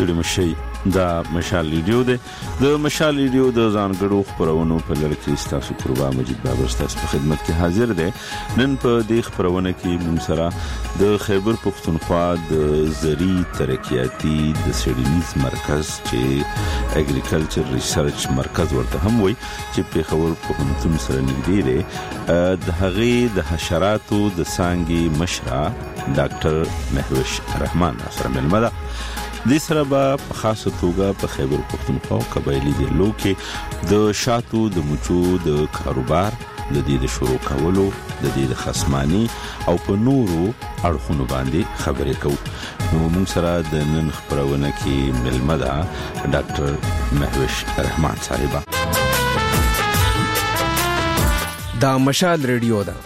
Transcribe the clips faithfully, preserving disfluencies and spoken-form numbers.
ستړي مشي دا مشال ریډیو ده د مشال ریډیو د ځانګړو خبرونو په لړ کې تاسو قربا مجید بابر تاسو په خدمت کې حاضر ده. نن په دې خبرونه کې موږ سره د خیبر پختونخوا د زری ترقیاتي د سړنیز مرکز چې اګریکلچر ریسرچ مرکز ورته هم وایي چې په خبر پختون سره نږدې ده د هغې د حشراتو د څانګې مشره ډاکټر مهوش رحمان سره ملمه ده. د سره په خاصه توګه په خیبر پختونخوا قبایلی ضلعو کې د شاتو د مچو د کاروبار د دې د شروع کولو د دې د خصمانی او په نورو اړخونو باندې خبرې کوو. نو موږ سره د نن خبرونه کې ملمه ده ډاکټر مهوش رحمان صاحب. دا مشال ریډیو ده.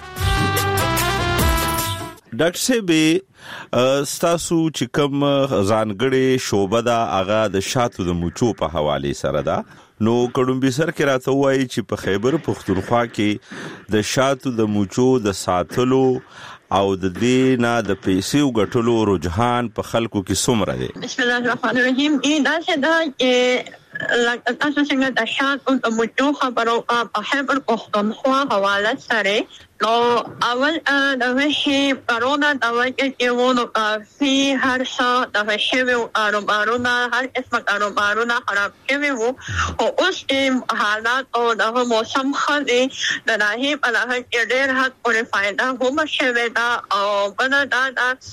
ډاکټر صاحب ستاسو چې کوم ځانګړې شوبه ده هغه د شاتو د مچو په حواله سره ده. نو کډومبي سر کې راته وایي چې په خیبر پختونخوا کې د شاتو د مچو د ساتلو او د دې نه د پیسې وګټلو رجحان په خلکو کې څومره دی؟ بسم الله الرحمن الرحیم. دا څه ده لکه تاسو څنګه د شاتو د مچو خبرو په خیبر پختونخوا حواله سره نو اول د وحي کرونا د وجه کې وو فی هر څه د وحي کاروبارونه هر اسمه کاروبارونه خراب شوي وو او اوس حالات او د موسم خدي د راهي په لحاظ کې ډېر حد پورې فائدہ هم شوي دا او بل دا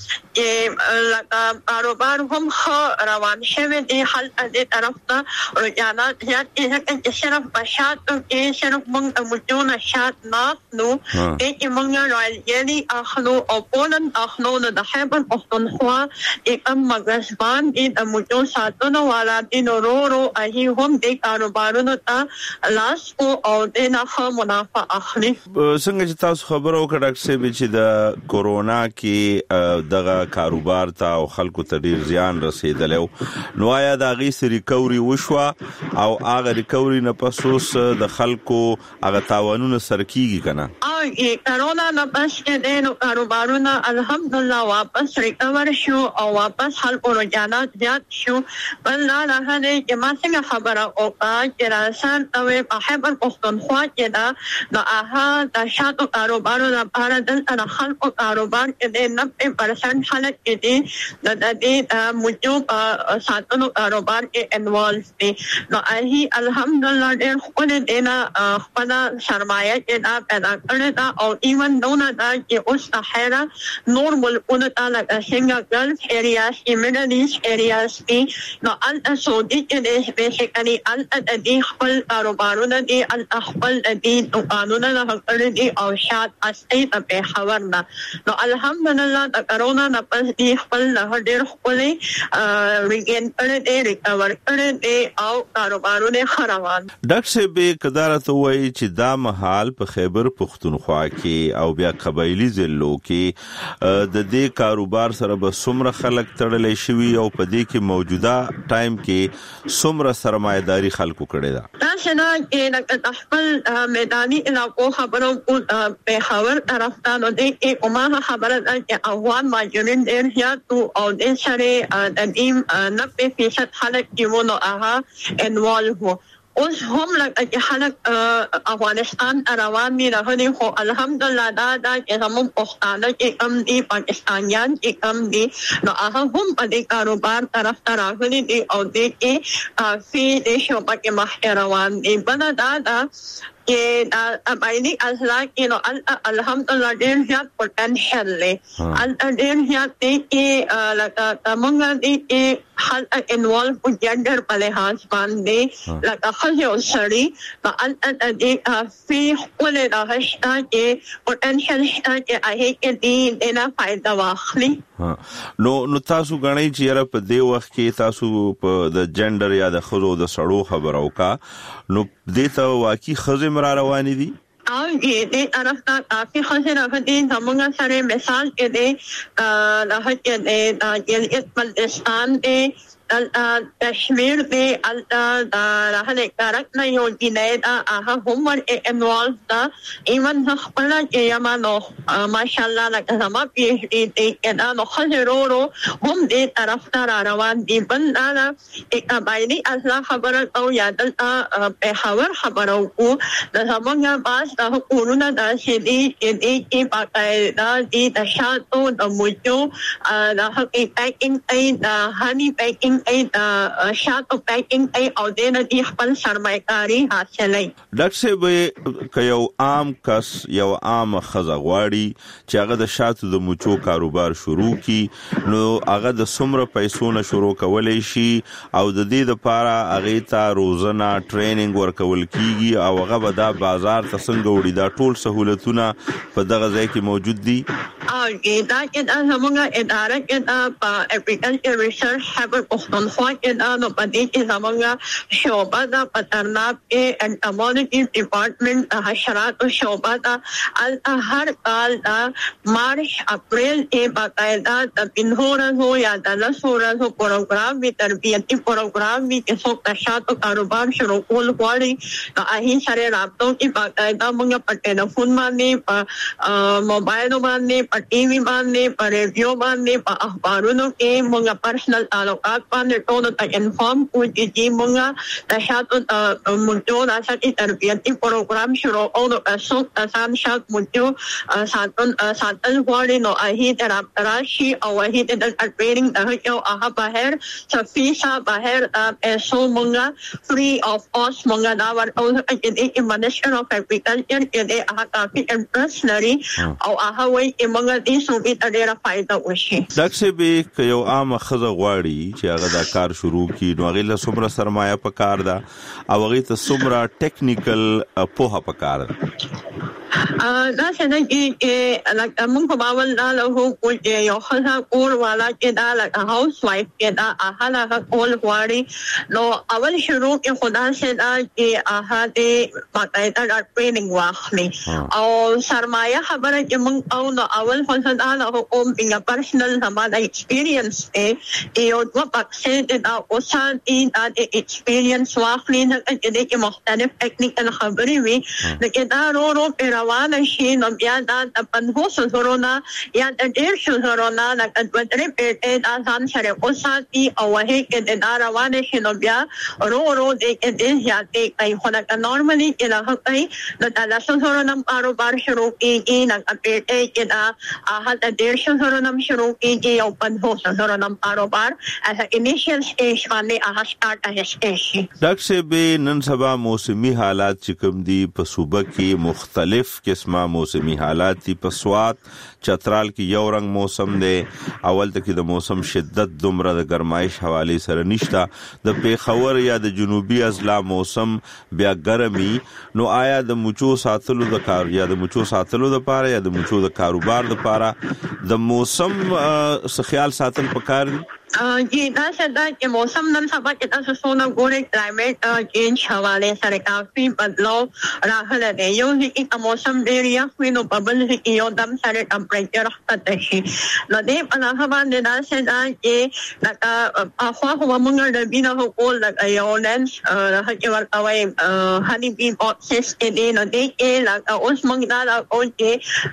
چې لکه کاروبار هم ښه روان شوي دي. حل دې طرف ته رجحانات زیات دي چې صرف په شاتو کې صرف موږ د مچو شات ناخلو کې موږ راځي اخلو او پولن اخلو د خیبر پختونخوا کوم مګزبان د مچو ساتنه والا د نورو اهي هم د کاروبارونو ته لاس او د نه منافع اخلي. څنګه چې تاسو خبرو وکړه ډاکټر صاحب چې د کورونا کې دغه کاروبار ته او خلکو ته ډیر زیان رسیدلی نو آیا د هغې څه ریکوري وشوه او هغه ریکوري نه پس اوس د خلکو هغه تاوانونه سره کیږي که نه؟ کرونا نه پس کې د کاروبارونه الحمدلله واپس ریکور شو او واپس خلکو رجحانات زیات شو. بل دا نه دی چې ما څنګه خبره وکړه چې راسان او په خیبر پختونخوا کې دا د اها د شاتو کاروبارو لپاره دلته د خلکو کاروبار کې د نوي پرسنټ خلک کې دي د دې مچو په ساتلو کاروبار کې انوالو دي. نو اهي الحمدلله ډېر ښکلې دی نه خپله سرمایه چې دا پیدا کړې ده او ایون دونه دا چې اوس د خیره نور ملکونو ته لکه څنګه ګلف ایریاز کې میډل ایسټ ایریاز کې نو هلته سعودي کې دی بیسیکلي هلته د دې خپل کاروبارونه دي هلته خپل د دې دوکانونه نه کړي دي او شات اصلي د پېښور نه. نو الحمدلله د کرونا نه پس دې خپل ډېر ښکلې ریګین کړی دی ریکور کړی دی او کاروبارونه ښه روان. ډاکټر صاحب که دا راته ووایي چې دا مهال په خیبر پختونخوا کې او بیا قبایلی ضلعو کې د دې کاروبار سره به څومره خلک تړلی شوي او په دې کې موجوده ټایم کې څومره سرمایه‌داري خلکو کړې ده؟ دا څه ده چې د خپل میداني علاقو خبرو پېښور طرف ته نو دې کې کومه خبره ده چې افغان مهاجرین ډېر زیات او دې سره د دې نوي فیصد خلک چې وو نو هغه انوالو وو. اوس هم لکه خلک افغانستان روان دي راغلي خو الحمدلله دا دا چې زموږ پښتانه چې کم دي پاکستانیان چې کم دي نو هغه هم په دې کاروبار طرف ته راغلي دي او دې کې فی دې شوبه کې مخکې روان دي. بله دا دا چې باندې اصلاح کې نو الحمدلله ډېر زیات پوتنشل دی ډېر زیات دی چې لکه موږ دې کې خلک انوالو په جنډر په لحاظ باندې لکه ښځې او سړي نو هلته دې فی ښکلې دغه شته چې پوتنشل شته چې هغې کې دې دې نه فایده واخلي. نو نو تاسو غواړئ چې یاره په دې وخت کې تاسو په د جنډر یا د ښځو د سړو خبره وکړه نو دې ته واقعي ښځې را روانې دي؟ او دې طرف ته کافي ښځې راغلي زموږ سره مثال کې دی د هغه کې د جلیت بلتستان دی تشمیر دی راهله کارک نه یو دی نه هغه هم ور انوالو دا ایون خپل کې یمانو ماشاءالله لکه زما پی ایچ ډی دی کنا نو خزرورو هم دې طرف ته روان دي بنداله اکبایلی اصلا خبره او یاد په خبر خبرو کو د زمونږه باز د کورونه د شدي دې کې باقاعده دي د شاتو د موجو د هغې پیکینګ ای د هنی پیکینګ ای د شاتو پیکینګ ای او دې نه دي خپل سرمایه‌کاري حاصلوي. ډاکټر صاحب که یو عام کس یو عام ښځه غواړي چې هغه د شاتو د موچو کاروبار شروع کړي نو هغه د څومره پیسو نه شروع کولی شي او د دې دپاره هغې ته روزنه ټریننګ ورکول کیږي او هغه به دا بازار ته څنګه وړي دا ټول سهولتونه په دغه ځای کې موجود دي؟ او دا کې دا زموږه اداره کې دا په اګریکلچر ریسرچ خبر پښتونخوا کې دا نو په دې کې زموږه شعبه دا په ترناب کې انټمولوژي ډپارټمنټ حشرات او شعبه دا هر کال دا مارچ اپریل کې باقاعده د پنځه یا د لسو ورځو پروګرام وی تربیتي پروګرام وی چې څوک د شاتو کاروبار شروع کول غواړي نو هغې سره رابطو کې باقاعده موږ په ټلیفون باندې په موبایل باندې په ټي وي باندې په ریډیو باندې په اخبارونو کې موږ پرسنل تعلقات باندې ټولو ته انفارم کوو چې موږ د شاتو موجو د ساتي تربیتي پروګرام شروع او د څوک آسان شات موجو ساتل ساتل غواړي نو هغې ته رابطه راشي او هغې ته د ټریننګ دغه یو هغه بهر سفیسه بهر پیسو موږ فري اف کاسټ موږ دا ورکوو چې د منسټر اف اګریکلچر کې د هغه کافي انټرست لري او هغه وایي چې موږ دې صوبې ته ډېره فایده وشي. ډاکټر صاحب که یو عامه ښځه غواړي چې هغه دا کار شروع کړي نو هغې له څومره سرمایه پکار ده او هغې ته څومره ټیکنیکل پوهه پکار ده؟ دا څنګه چې لکه موږ په باور دا له هغو چې یو ښځه کور والا چې دا لکه هاوس وایف چې دا هغه هغه کول غواړي نو اول شروع کې خو داسې ده چې هغه دې باقاعده دا ټریننګ واخلي او سرمایه خبره چې موږ او نو اول خو دا له هغو بینګه پرسنل زما د ایکسپیرینس دی یو دوه بکسې دا اوسان دي دا د ایکسپیرینس واخلي چې دې کې مختلف ټیکنیکل خبرې وي لکه دا رو رو روان شي نو بیا دا د پنځوسو زرو نه یا د ډېرشو زرو نه لکه دوه درې پیټې دا ځان سره وساتي او هغې کې د دا روان شي نو بیا رو رو دې کې دې زیاتې کوي خو لکه نارملي چې دغه کوي نو د لسو زرو نه کاروبار شروع کېږي لکه پیټې کې دا هغه د ډېرشو زرو نه شروع کېږي او پنځوسو زرو نه کاروبار از انیشیل سټیج باندې هغه سټارټ اخیستی شي. ډاکټر صاحب نن سبا موسمي حالات چې کوم دي په صوبه کې مختلف قسمه موسمي حالات دي په سوات چترال کې یو رنګ موسم دی اول ته کې د موسم شدت دومره د ګرمایش حواله سره نشته د پیښور یا د جنوبي اضلاع موسم بیا ګرمي نو آیا د موچو ساتلو د کار یا د موچو ساتلو د پاره یا د موچو د کاروبار د پاره د موسم څخه خیال ساتل پکار دي؟ جی دا څنګه چې موسم نن سبا کې تاسو څونه ګورئ کلایمیټ چینج حواله سره کافي بدلاو راغلی دی یو ځکه موسم ډېر یخ وي نو په بل ځکه یو دم سره ټمپریچر ښکته شي نو دې په هغه باندې دا څنګه چې لکه اخوا خو موږ د بینه کول لکه یو لینس هغه کې ورکوي هني بي باکسز کې دی نو دې کې لکه اوس موږ دا او چې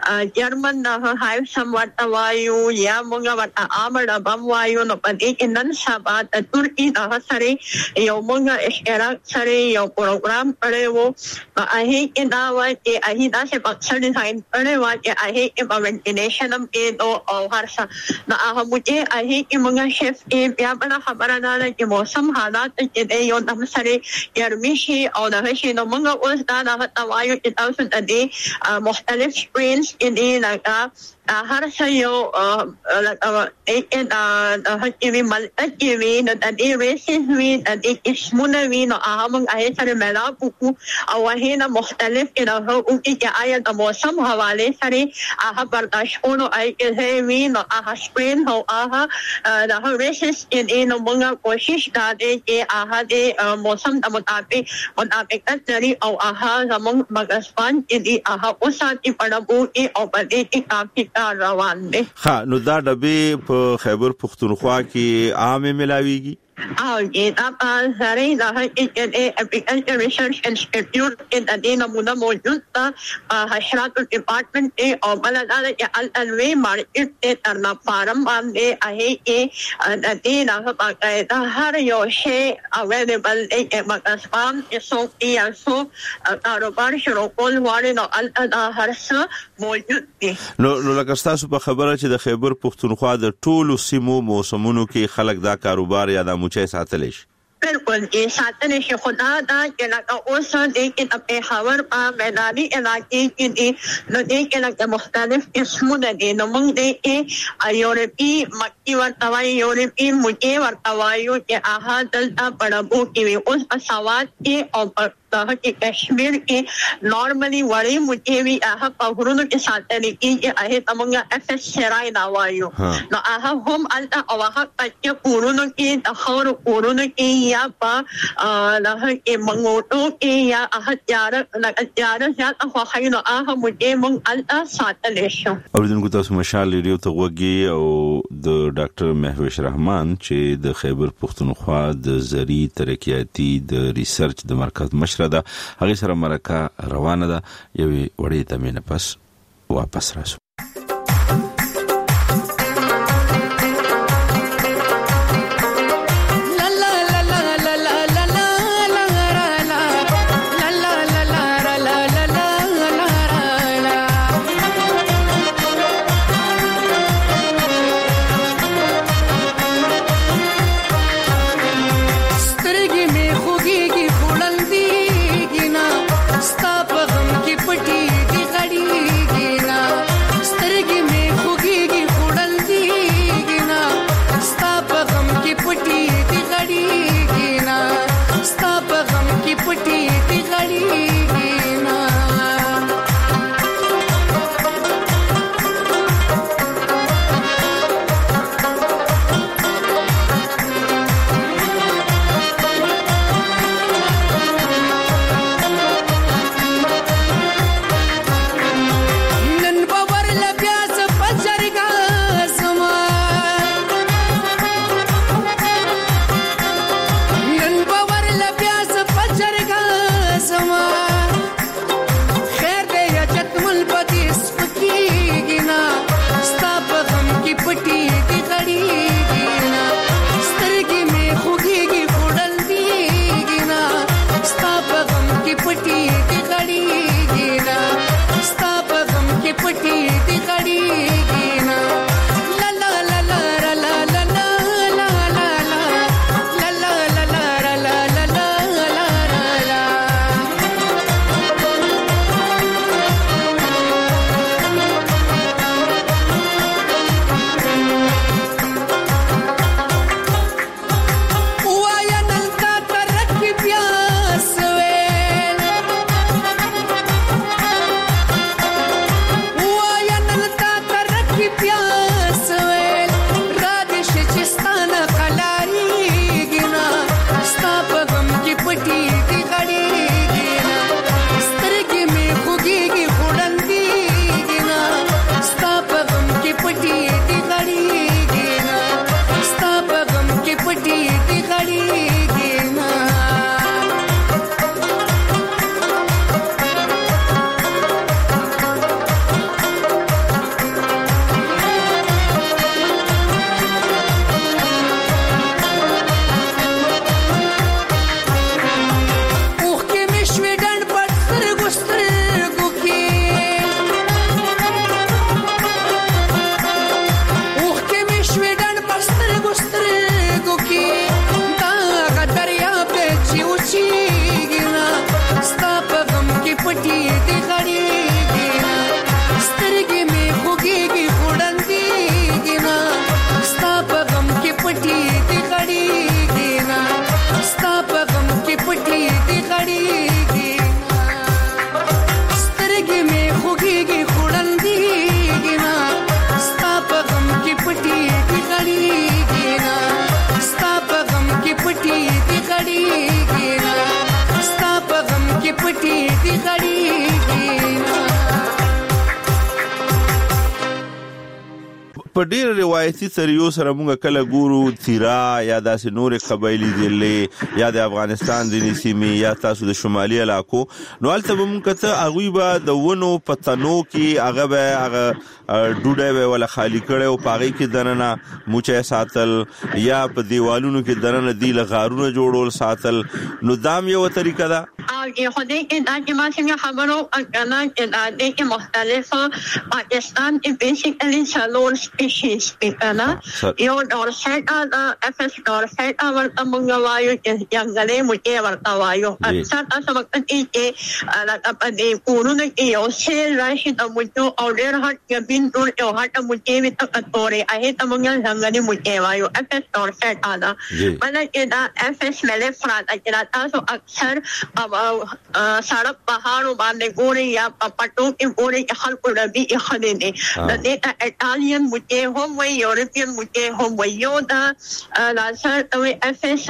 جرمن د هایو سم ورته وایو یا موږ ورته آمر بم وایو نو په دې کې نن سبا د ترکي دغه سره یو موږ اشتراک سره یو پروګرام کړی وو هغې کې دا وه چې هغې داسې بکسه ډیزاین کړی وه چې هغې کې به وینټیلیشن هم کېدو او هر څه نو هغه موجې هغې کې موږ شف کې بیا بله خبره دا ده چې موسم حالات چې دی یو دم سره ګرمي شي او دغه شي نو موږ اوس دا دغه ته وایو چې تاسو د دې مختلف سپرینز کې دي لکه هر څه یو لکه هغه کې وي ملته کې وي نو د دې ریسز وي د دې قسمونه وي نو هغه موږ هغې سره میلاپ وکړو او هغې نه مختلف کې دغه وکړي چې آیا د موسم حوالې سره هغه برداشت کولو هغې کې ځای وي نو هغه سپرین او هغه دغه ریسز چې دی نو موږ کوشش دا دی چې هغه د موسم د مطابق مطابقت لري او هغه زموږ مګزبان چې دی هغه وساتي په ډبو کې او په دې کې کافي روان دي. ها نو دا ډبې په خیبر پښتونخوا کې عامه ملاويږي؟ او دا پازاري د هغې اپلیکیشن ریسرچ انسټیټیوټ د دې نمونه موجود ده حشرات ډپارټمنټ او بل دا چې الوی مارکیټ تر نه فارم باندې هغې د دې نه باقاعده هر یو شی اویلیبل دی چې مګسپام څوک یې څو کاروبار شروع کول غواړي نو دا هر څه موجود دي. نو لکه ستاسو په خبره چې د خیبر پښتونخوا د ټولو سیمو موسمونو کې خلک دا کاروبار یا د موچې ساتلی شي؟ بالکل یې ساتلی شي، خو دا ده چې لکه اوس دې کې د پېښور په میداني علاقې کې دي نو دې کې لکه مختلف قسمونه دي. نو موږ دې کې یورپي مکي ورته وایو، یورپي موچې ورته وایو چې هغه دلته په ډبو کې وي. اوس په سوات کې او په دغه کې کشمیر کې نارملي وړې موچې وي، هغه په غرونو کې ساتل کېږي، هغې ته موږ اف اس سرای نه وایو. نو هغه هم هلته او هغه کچه کورونو کې د خاورو کورونو کې یا په دغه کې منګوټو کې یا هغه تیاره لکه تیاره زیاته خوښوي نو هغه موچې موږ هلته ساتلی شو. اورېدونکو تاسو مشال ریډیو ته غوږ او د ډاکټر مهوش رحمان چې د خیبر پښتونخوا د زرعي ترقیاتي د ریسرچ د مرکز مشر ده هغه سره مرکه روانه ده. یوې وړې تمې نه پس واپس راشو. په ډیر روایتي طریقو سره موږ کله ګورو تیرا یا داسې نور قبایلی ډلې یا د افغانستان د سیمې یا تاسو د شمالي علاقو نو البته موږ ته هغه به د ونو پتنو کې هغه به هغه ډوډۍ به ولا خالی کړي او پاغي کې دننه موچه ساتل یا په دیوالونو کې دننه دی لغارونه جوړول ساتل نو دام یو طریقه ده او خدای کې دا چې ما څنګه خبرو اګانا کې دا د کې مختلفه پاکستان کې بیسیکلی څلور سپیشیز پیکانا یو ډورسټ دا اف اس ډورسټ ورته موږ وایو چې څنګه موږ ورته وایو اکثر تاسو وخت کې لکه په دې کورونه کې یو څه راشي د موږ او ډېر هټ کې بین ټول یو هټ موږ وي تکتوري هغه ته موږ څنګه موږ وایو اف اس ډورسټ دا بلکې کې دا اف اس ملفرا چې تاسو اکثر سړک پهاړو باندې ګوري یا پټو کې ګوري چې خلکو ربي خدي دي د دې ایټالین موټي هم وي یورپین موټي هم وي یو دا لاسر ته اف اس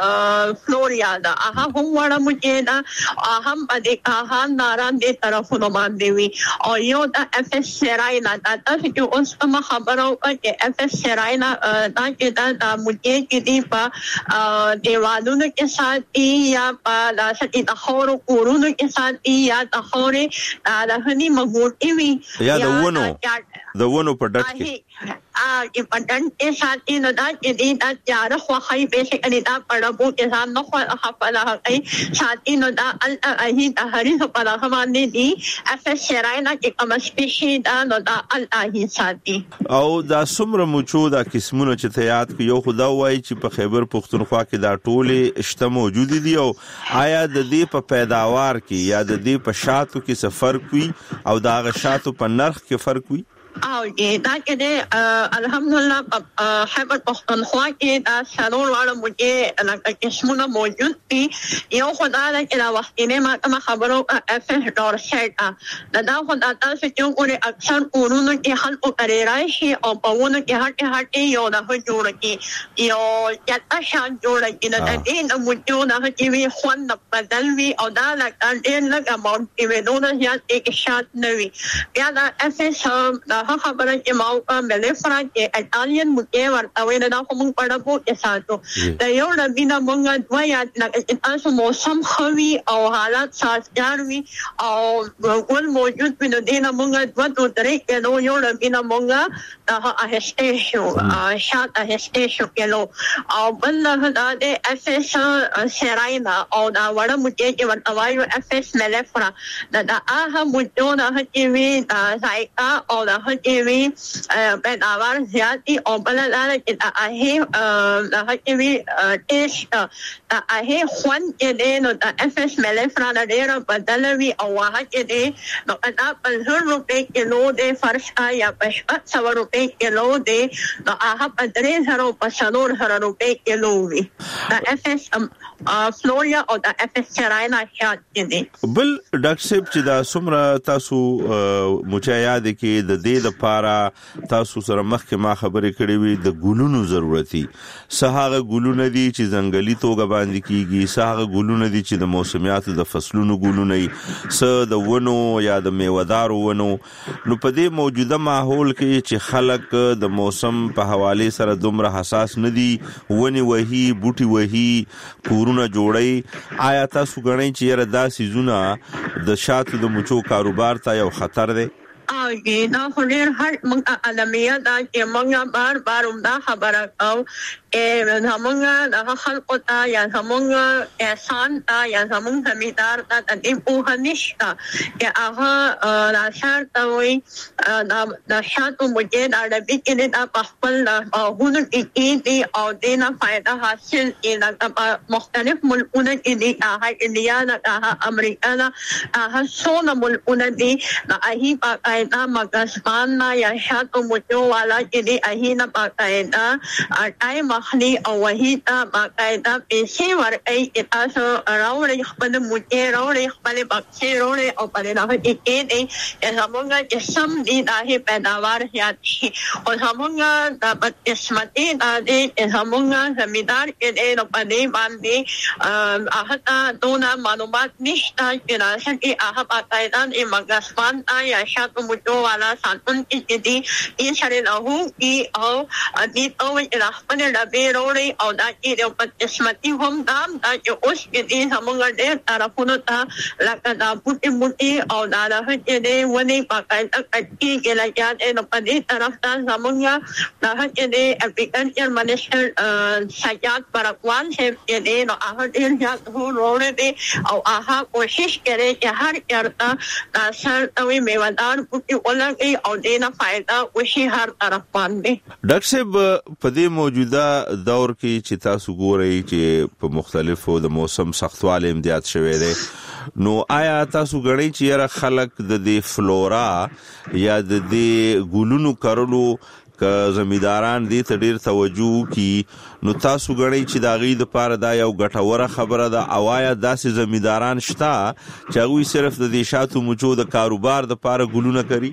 فلوریا دا هغه هم وړه موټي دا هم د کاهان ناران دي طرفونو باندې وي او یو دا اف اس سراینا دا تاسو چې اوس کوم خبرو کې اف اس سراینا دا چې دا موټي کې دی په دیوالونو کې ساتي یا په لاسه د خورو کورونو کې ساتي یا د خورې د هني مغوټي وي یا د ونو د ونو په ډټ کې ا چې پټن کې ساتي نو دا چې دی دا چار خو خای بیسیکلی دا پړبو کې ځان نو خو خپل هغه ساتي نو دا ال هي د هري په لاره باندې دی اف اس شراینا کې کوم سپیشي دا نو دا ال هي ساتي او دا سمره موچو دا قسمونه چې ته یاد کې یو خدا وای چې په خیبر پختونخوا کې دا ټوله شته موجود دي او آیا د دې په پیداوار کې یا د دې په شاتو کې څه فرق وي او دا غ شاتو په نرخ کې فرق وي او دې دا کې دې الحمدلله خیبر پختونخوا کې دا څلور واړه موږ لکه قسمونه موجود دي یو خدای دا چې دا وختینه ما کوم خبرو اف اس ډورسټ دا دا خدای تاسو چې ګوري اکثر کورونو کې خلکو کرے راشي او په ونه کې هټه هټه یو نه جوړ کی یو یاته شان جوړ کی دا دې نو موږ نه چې وی خوان بدل وی او دا لکه ډېر لږه اماونټ کې ودونه یا یک شات نوي بیا دا اف اس ها خبره چې ما او ملفرا کې ایټالین موټي ورته ویني دا کوم پړبو کې ساتو دا یو ربینا مونږ دوايا چې تاسو موسم خوي او حالات سازګار وي او ګل موجود وي نو دینه مونږ دوا دوه درې کې نو یو ربینا مونږ دا هسته شو شات هسته شو کلو او بل دا د اف اس سراینا او دا وړه موټي چې ورته وایو اف اس ملفرا دا دا هغه موټو دا چې وي دا ځای او دا چې وی په اواز زیاتی او بل لاره چې هغه هغه چې وی ټیسټ هغه خوان کې دی نو د اف اس ملفرا ډېر بدلوي او هغه کې دی نو دا په هر روپې کیلو د فرش یا په شپږ سوه روپې کیلو دی نو هغه په درې زره په څلور زره روپې کیلو وي د اف اس فلوریا او د اف اس سراینا شات کې دی بل ډاکټر صاحب چې دا څومره تاسو مچا یاد کې د دې لپاره تاسو سره مخکې ما خبرې کړې وي د ګلونو ضرورتي سهاغه ګلونه دي چې ځنګلي توګه باندې کیږي سهاغه ګلونه دي چې د موسمیاتو د فصلونو ګلونه ي س د ونو یا د میوهدارو ونو نو په دې موجوده ماحول کې چې خلک د موسم په حواله سره دومره حساس نه دي ونی وਹੀ بوټي وਹੀ کورونه جوړي آیا تاسو غنئ چې یره دا سيزونه د شاتو د مچو کاروبار ته یو خطر دی او دا خوري هر موږ علمیا دا چې موږ بار بار دا خبره کوو چې موږ د خلکو ته یا موږ احسان ته یا موږ زمیدار ته د دې په نشته چې هغه راشر ته وي د شاتو موږ د عربي کې د خپل هغونه کې دي او د نه فائدہ حاصل کړي مختلف ملکونه کې دي هغه انډیا نه امریکا نه هغه څونه ملکونه دي هغه اینا مګسپان یا شاتو موچو والا کې دی اهینا پاکایدا ټایم اخلي او وحيد باقاعده پیسې ورکړي تاسو راوړي خپل موټي راوړي خپل بکسي راوړي او په دې نه کې دې زمونږ چې سم دي د پیداوار زیات شي او زمونږ د بدقسمتي د زمونږ زمیندار کې دې نو په دې باندې هغه دونه معلومات نشته چې راځي هغه باقاعده یې مګسمان یا شاتو موټو والا ساتون کې دي یې سره له هو او دې او د خپل ډبې راوړي او دا کې د بدقسمتي هم دا چې اوس کې دې زمونږ ډېر طرفونو ته لکه دا بوټي بوټي او دا راځي دې ونی باقاعده کټي کې لګیا نو په دې طرف ته زمونږ راځي دې اپلیکیشن منیشر سجاد پرقوان چې دې نو هغه ډېر زیات هو وروړي دي او هغه کوشش کوي چې هر چرته سر او میوادار بوټي ولګي او دې نه فائدہ وشي هر طرف باندې. ډاکټر صاحب په دې موجوده دور کې چې تاسو ګورئ چې په مختلفو د موسم سختوالي امتیاز شوی دی نو آیا تاسو غړي چې را خلق د دې فلورا یا د دې ګلونو کرلو که زمیداران دې ته ډېر توجه کی نو تاسو غړي چې دا غي د پاره دا یو غټوره خبره ده اوایا داسې زمیداران شتا چې هغه صرف د دې شاتو مچو د کاروبار د پاره ګلونه کوي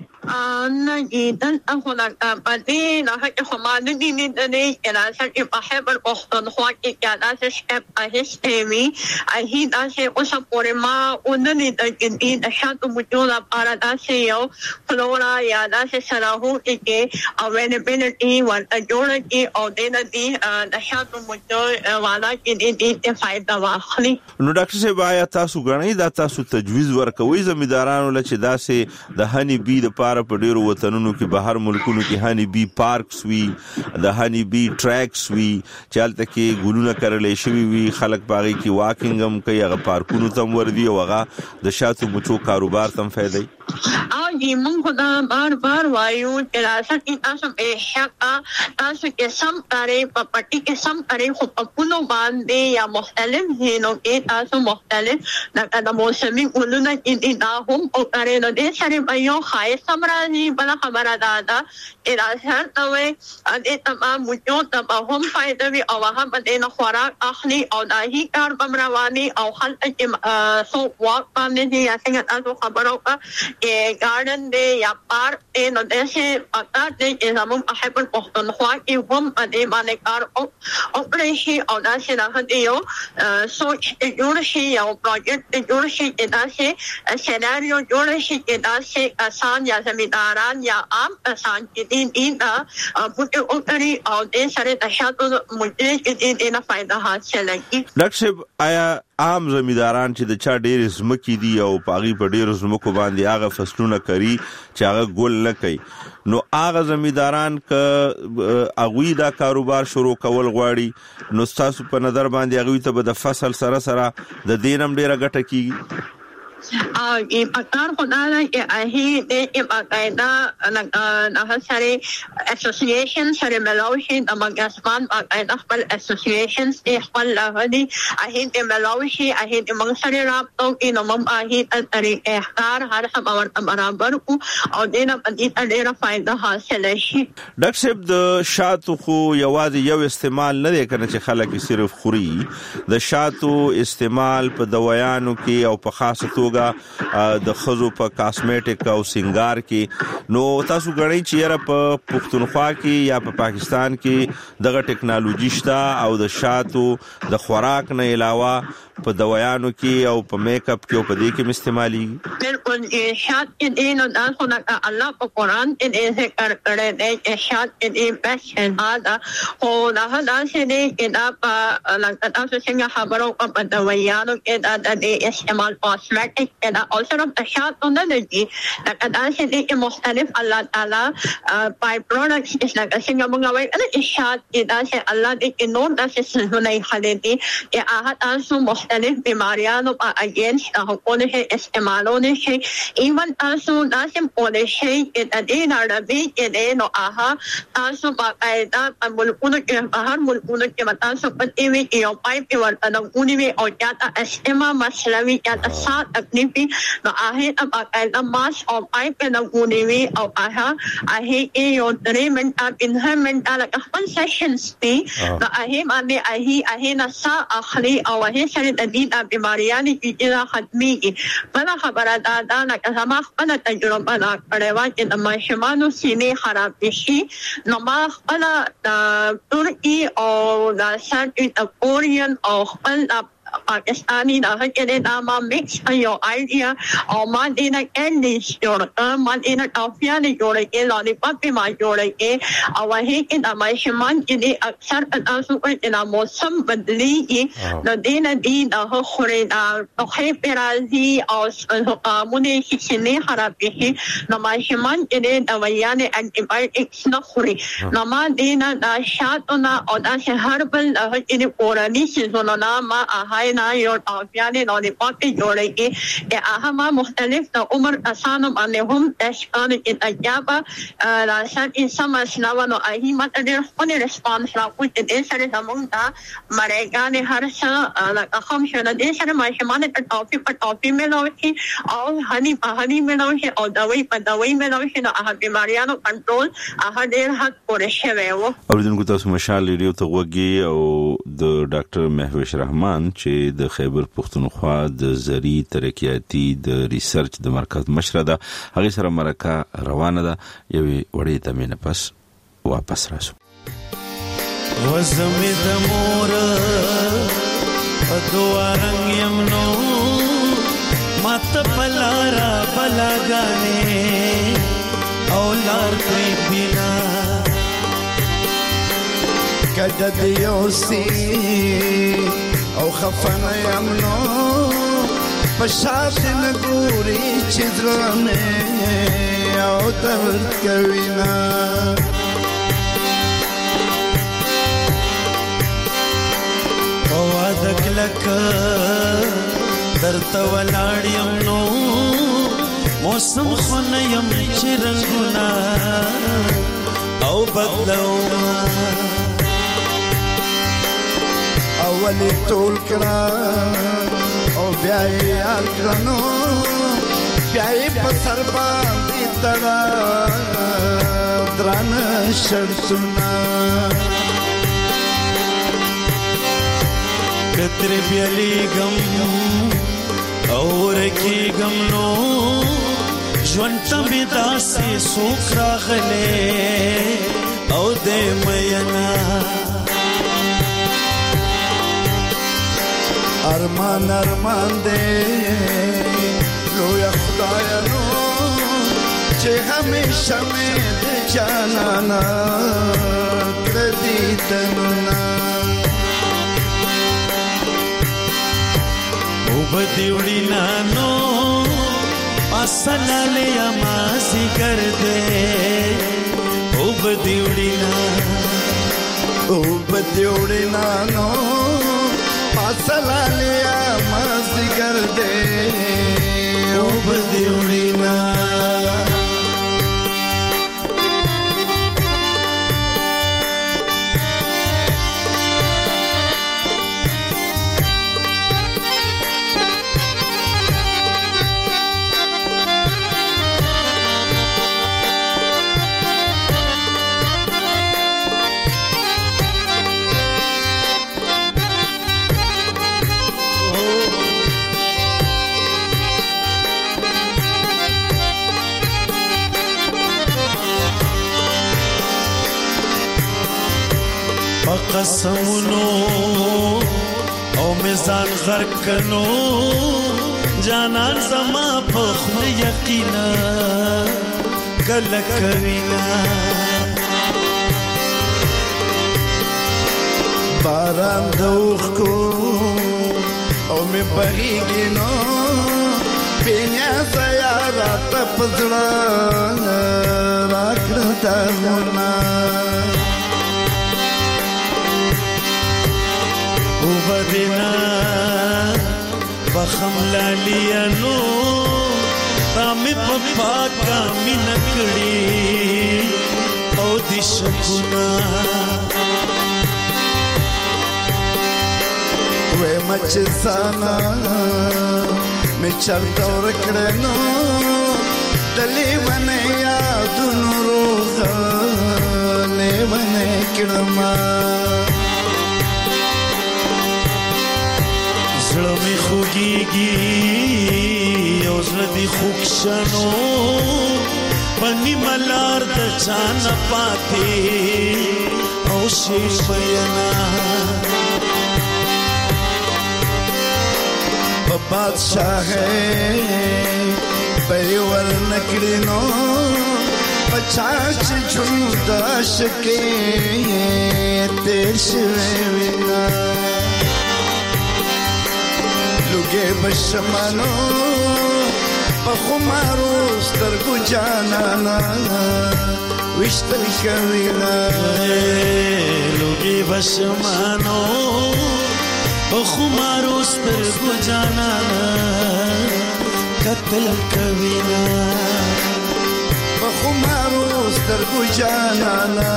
نه جدن اخو لا پدې نه چې خو ما نه دي نه دې راځي چې په خبر پښتونخوا کې کې دا څه شپ اهستوي اهي دا چې اوس پورې ما اونني د دې د شاتو مچو د پاره دا چې یو فلورا یا دا چې سراهو کې او availability ورته جوړ کی او د دې د شاتو مچو والا کې دې دې فائدہ واخلي. نو ډاکټر صاحب آیا تاسو غنئ دا تاسو تجویز ورکوي زمیدارانو لچ داسې د هنی بی د پاره په ډیرو وطنونو کې بهر ملکونو کې هنی بی پارکس وی د هنی بی ټریکس وی چالت کې ګلونه کړلې شوی وی خلک باغی کې واکینګ هم کوي هغه پارکونو تم وردی او هغه د شاتو مچو کاروبار تم فائدې او دې موږ دا بار بار وایو چې راځي تاسو به حق تاسو کې سم کاری په پټي کې سم کاری خو په پونو باندې یا مختلف هینو کې تاسو مختلف د موسمي ګلونه کې دا هم او کاری نو دې سره به یو خاص سمراني بل خبره ده چې راځي نو دې تمام مجو ته هم فائدہ وي او هغه باندې نه خوراک اخلي او دا هی کار بمرواني او خلک چې سو واک باندې یا څنګه تاسو خبرو کې ګارډن دې یا پارک دې نو دې چې پتا دې زموږ خبر پښتونخوا کې هم دې باندې کار او او شي او دا چې راځي یو سوچ جوړ شي یو پروجیکټ جوړ شي دا چې سيناريو جوړ شي دا چې آسان یا زمینداران یا عام آسان کې دې دا بوټي او کری او دې سره د شاتو مجلس کې دې نه فائدہ حاصل کړي. ډاکټر صاحب آیا عام زمینداران چې د چا ډېر زمکی دي او پاغي په ډېر زمکو باندې هغه فصلونه کوي چې هغه ګل نه کوي نو هغه زمینداران ک اغوی دا کاروبار شروع کول غواړي نو تاسو په نظر باندې اغوی ته د فصل سره سره د دینم ډېر غټه کیږي او ای پکار خدای کې اهي دې باقاعده نه سره اسوسییشن سره ملاوي د مګاسمان باقاعده خپل اسوسییشن خپل لهدي اهي دې ملاوي اهي دې موږ سره رابطو کې نو موږ اهي طریقې اختیار هر څه ورته برابر کو او دې نه پدې ډېر فائدہ حاصل شي. ډاکټر صاحب د شاتو خو یوازې یو استعمال نه دی کنه چې خلک صرف خوري د شاتو استعمال په دوايانو کې او په خاصه د خزو په کاسمیټک او سنگار کې نو تاسو غړئ چې یاره په پښتونخوا کې یا په پاکستان کې دغه ټیکنالوژي شته او د شاتو د خوراک نه علاوه په دوايانو کې او په میک اپ کې او په دې کې استعمالي بالکل شات کې نو دا خو الله په قران کې ذکر کړی دی شات کې بس هدا او دا دا چې دې دا په لکه تاسو څنګه خبرو په دوايانو کې دا د استعمال پاسمټ and also of the shot on energy like that is مختلف الله تعالی by products is like a single bunga way and it shot it as Allah did in all that is هنا يخلدي يا أحد أنسو مختلف بماريان against هكون شيء استعمالون شيء even أنسو ناسم كل شيء الدين العربي الدين وآها أنسو بقاعدة ملكون كهر ملكون كمتأنسو بديوي يوم باي بيوان أنقوني بي أو جاتا استماع مسلمي جاتا سات nipi no ahe am al mas of I pena uniwi of aha ahe e yo treatment up in her mental kahpan sessions pi no ahe mane ahe ahe na sa akhli aw ahe sari tadid ab bimariani ila khatmi bana khabarat ada na kasama bana tajruba na karewa in ma shimano sine kharab ishi no ma bana turki or the sun in a Korean or Pakistani na hakene na ma mix ayo idea or man in a English or man in a Afghan or a lani papi ma or a our hik in a my shaman in the aksar and also in a mosam badli the dina din a hore na okay perazi or mune hikine harabihi na my shaman in it a wayane and antibiotics na hore na ma dina na shat na or da herbal in orani season na ma na your afyane no ni pati jode ke e ahama mukhtalif na umar asanum anhum tashkan in ajaba la shan in sama snawa no ahi matadir one response la put in sare samunta maregane harsa la akham shana de sare ma shamane ta topi pa topi me lo ki aw hani hani me lo ki aw dawai pa dawai me lo ki na ah bimariano control ah der hak kore shevewo اوریدونکو تاسو مشال ریډیو ته وګي او د ډاکټر مهوش رحمان چې د خیبر پختونخوا د زری ترقیاتی د ریسرچ د مرکز مشره ده هغه سره مرکه روانه ده یوې وړې تمنه پس واپس راسو وزمه د مور ادوارنګ یمنو مات پلارا بلاګانه اولار کوي بنا کډد یوسی او خفنا یمنو پشاشن ګوري چذرنه او درد کوینا او ادکلک درته ولاړ یمنو موسم خن یم چرنګنا او بدلو اول ټول کړه او بیا یې الکرنو بیا یې په سر باندې تړه درانه شرطونه کتر بیالی غم او رکی غم نو ژوند می داسې سوک راغله او دې مینا ارمان ارمان دے لویا خدایا نو چه ہمیشہ میں دے جانانا کردی تنونا او بدیوڑی نانو پاسنا لیا مازی کردے او بدیوڑی نانو او بدیوڑی نانو پاسلالیا مازی کردے او بدیوڑینا قسمونو او میزان غرق کنو جانان زما په خو یقینا کله کوینا باران دوخ کو او می بغیږي نو بینیا زیارت پزړه راکړه دمونه وبدنا بخم لاليانو رامي پپا کا مینکڑی او دی شکونا وے مچ سانا می چرته ورکړه نو دلی ونه یادونو روغه لیونه کړم زړه مې خوږېږي او زړه دې خوږ شنو په نیمه لار د چا نه پاتې او شعر بینا په بادشاهۍ پرې ورنکړې نو په چا چې ژوند د عاشقۍ تېر شوی وینا لوګې بشمانو په خمارو سترګو جانانا وشتل کوینا لوګې بشمانو په خمارو سترګو جانانا قتل کوینا په خمارو سترګو جانانا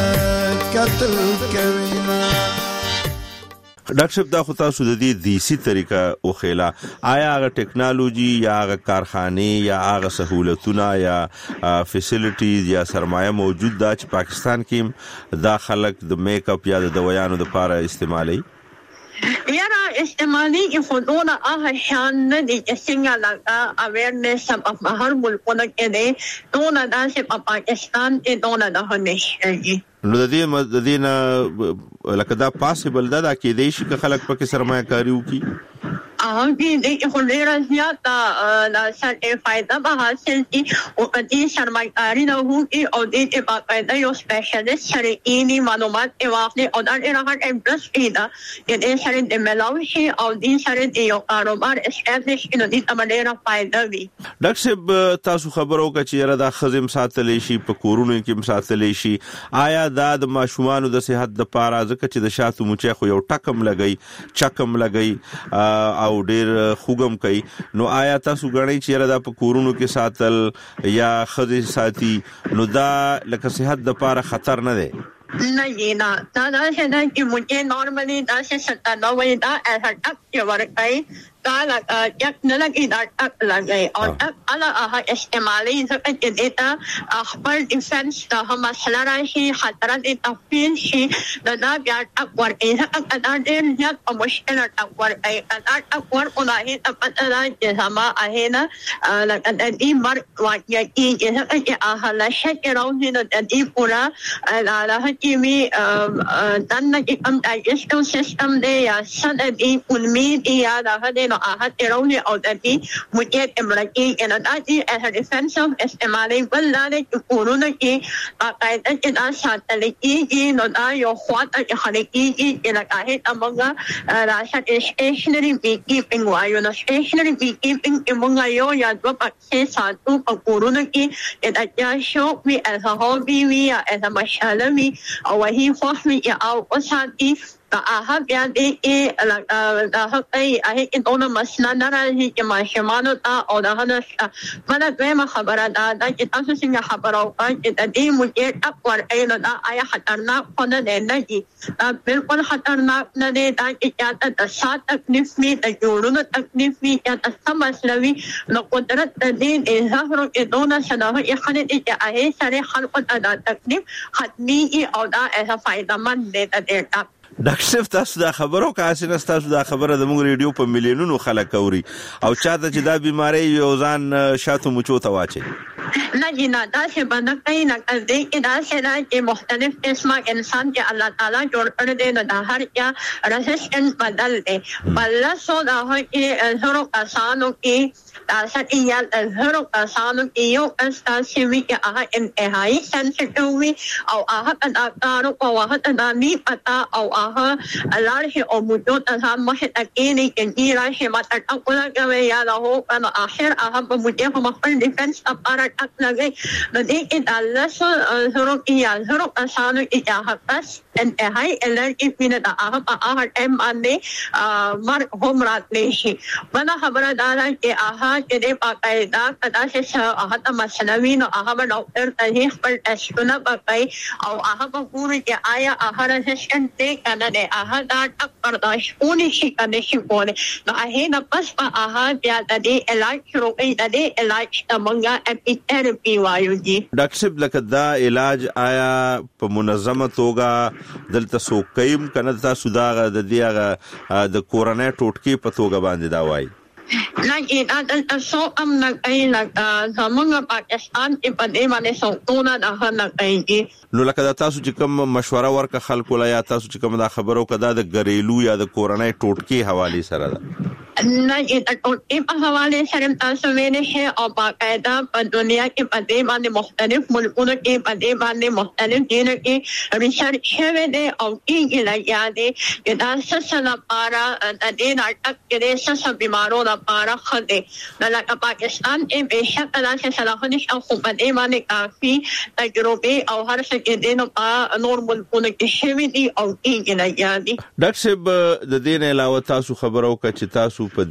قتل کوینا ډاکټر صاحب دا خو تاسو د دې دیسی طریقه او خیلا آیا هغه ټیکنالوژي یا هغه کارخانه یا هغه سہولتونه یا فیسیلیټیز یا سرمایه موجود دا چې پاکستان کې دا خلک د میک اپ یا د دوايانو لپاره استعمالي یارا استعمالی کی خودونا آها شان ندی څنګه لگا اویرنس په هر ملکونو کې دی دونه داسې په پاکستان کې دونه د هنشي نو د دې د دې نه لکه دا پاسبل ده دا کې دی چې خلک پکې سرمایه کاری وکړي اه دې خو ډیر زیاته د سر فائدہ به حاصل کی او دې سرمایه کاری نه وږي او دې په فائدہ یو سپیشلیست سره اینی معلومات واخلي او دا ډیر هغه انډستری ده دې سره د ملاوي او دې سره د یو کاروبار اسټابلیش کینو دې تمډه فائدہ وي ډاکټر صاحب تاسو خبرو کا چې را د خزم ساتلې شي په کورونو کې ساتلې شي آیا دا د ماشومان د صحت د پاره ځکه چې د شاتو موچې خو یو ټکم لګي چکم لګي او ډیر خوګم کوي نو آیا تاسو غړی چې را د په کورونو کې ساتل یا خزې ساتي نو دا لکه صحت د پاره خطر نه دی नहीं ना दादा है ना कि मुझे नॉर्मली दादा से सत्ता नौ बजे दा ऐसा तक के वर्क आई काला जब न लगी दा तक लग गए और अब अला आहा इस्तेमाली जब के देता अखबार डिफेंस दा हम मसला रही खतरा दे तफील शी दादा प्यार तक वर्क ऐसा अदा दे या मुश्किल तक वर्क आई अदा तक वर्क उन्हें अब अदा जमा आहे ना लगा दी मर वाक्य की जैसा कि आहा लशे के रोज़ न दी पूरा अला kimi dan na ikam digestive system de ya sada di ulmi di ya da hade no ahat eroni au da di mujhe emraki ena da di as a defensive istimali wala ne kuruna ki baqaida ki da sataliki ki no da yo khwat ki khaliki ki ena kahe amanga rasat stationary beekeeping wa yo no stationary beekeeping amanga yo ya do pakse satu kuruna ki eda ya show me as a hobby we as a mashallah me او وهي فحمي او وساتي فاهب يعني ايه لا هي هي انه مسنا نرى كما شمانو تا او ده هذا فانا بما خبره دا دا تاسو څنګه خبرو چې د دې مجھے اکبر اينو دا آیا خطرناک خونه نه نگی بالکل خطرناک نه دی دا چې د سات تکلیف می د جوړونو تکلیف می یا تاسو مسلوي نو قدرت دې د زهرو کې دونه شنه یې خلک چې آی سره خلق ادا تکلیف ختمي او دا ایسا فائدہ مند دی ته ډاکټر صاحب تاسو دا خبرو کاسنه تاسو دا خبره د موږ ریډیو په ملیونونو خلک اوري او چاته چې دا بیماری یو ځان شاتو مچو ته واچي نه جنا دا څه باندې کای نه کړي کې دا څه نه چې مختلف قسمه انسان چې الله تعالی جوړ کړی دی نو دا هر یا ریزسټنس بدل دی بل سو دا هي زرو کسانو کې تاسو یې زرو کسانو کې یو استاسي وی کې هغه انتهایی سنسټیو وی او هغه دا کارو او هغه دا نی پتا او هغه لاره او موجود ته مخه تکینی کې راشه ماته ټاکل کوي یا له او اخر هغه په موجه په خپل ډیفنس اپارټ لګي نو دې کې الله سره زرو کې یا زرو کسانو کې هغه پس انتهایی الرجی وینه دا هغه هغه ټایم باندې مر هم راتلی شي بنا خبره دا ده چې هغه چې د باقاعده کدا چې هغه مسلوي نو هغه به ډاکټر ته خپل ټیسټونه کوي او هغه به ګوري چې آیا هغه ريزسټنټ دی کنه دی هغه دا ټک برداشت کولی شي کنه شي کولی نو هغه نه پس په هغه بیا د دې علاج شروع کوي د دې علاج ته موږ اپیتراپي وایو دي. ډاکټر صاحب لکه دا علاج آیا په منظمه توګه دلته سو کيم کنه تاسو دا د دې هغه د کورونای ټوټکی په توګه باندې دا وایي؟ لکه دا دلته سو ام نه کوي لکه زمونږ پاکستان کې په دې باندې سوتونه نه نه کوي. نو لکه دا تاسو چې کوم مشوره ورکه خلکو لا یا تاسو چې کوم دا خبرو کدا د غریلو یا د کورونای ټوټکی حواله سره ده نه د ټوټکی په حواله سره تاسو وینئ چې او باقاعده په دنیا کې په دې باندې مختلف ملکونو کې په دې باندې مختلف دینه کې ریسرچ شوی دی او کېږي لګیا دی چې دا څه لپاره د دې ناټک کې څه بیمارو لپاره خدي لکه پاکستان کې بهشکه دا چې صلاحونه او خو په دې باندې کافي تجربه او هر څه کې دینو په نور ملکونو کې شوی دی او کېږي لګیا دی. ډاکټر صاحب د دې نه علاوه تاسو خبرو کا چې تاسو په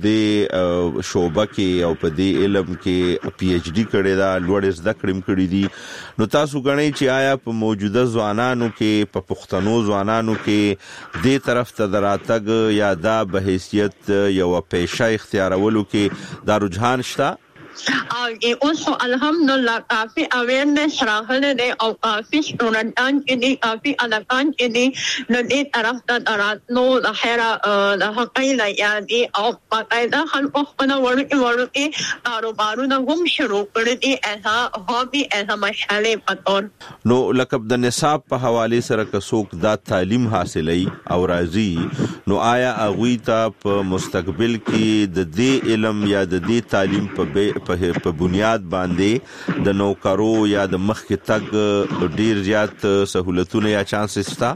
دې شوبه کې او په دې علم کې پی ایچ ډی کړی دا لوړ زده کړم کړی دي نو تاسو غنئ چې آیا په موجوده ځوانانو کې په پښتنو ځوانانو کې دې طرف ته دراتګ یا دا به حیثیت یو پیشه اختیارولو کې دا رجحان شته؟ او اوس الحمدلله کافي اویرنس راغله دی او کافي سټوډنټان چې دي کافي الکان چې دي نو دې طرف ته دراتنو د خیره د حقای لیا دي او باقاعده خلکو خپل ورکه ورکه کاروبارونه هم شروع کړی دي اته هابي اته مشغله پتور. نو لکه د نصاب په حواله سره کڅوک دا تعلیم حاصلې او راځي نو آیا اغوی ته په مستقبل کې د دې علم یا د دې تعلیم په په بنیاد باندې د نوکرو یا د مخ کې تګ ډیر زیات سہولتونه یا چانسز تا؟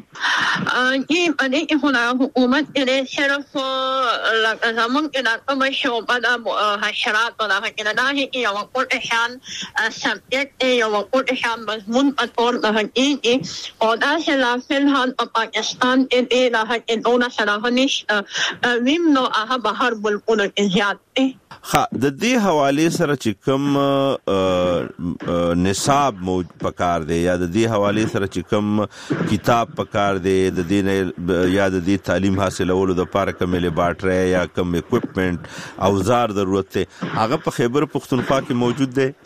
چې په دې کې خو حکومت کې صرف لکه زمونږ کې د کوم شعبه د حشرات او د هغې نه هي یو کوټ شان سبجیکټ یو کوټ شان مضمون په تور د هغې او دا چې لا فلحال په پاکستان کې د هغې دونه سره نشته ویم نو هغه بهر ملکونو کې زیات دی. ها د دې حواله سره چې کوم نصاب مو پکار دی یا د دې حواله سره چې کوم کتاب پکار دی د دې یا د دې تعلیم حاصلولو د لپاره کوم لیبارټری یا کوم اکوپمنٹ اوزار ضرورت دی هغه په خیبر پختونخوا کې موجود دی؟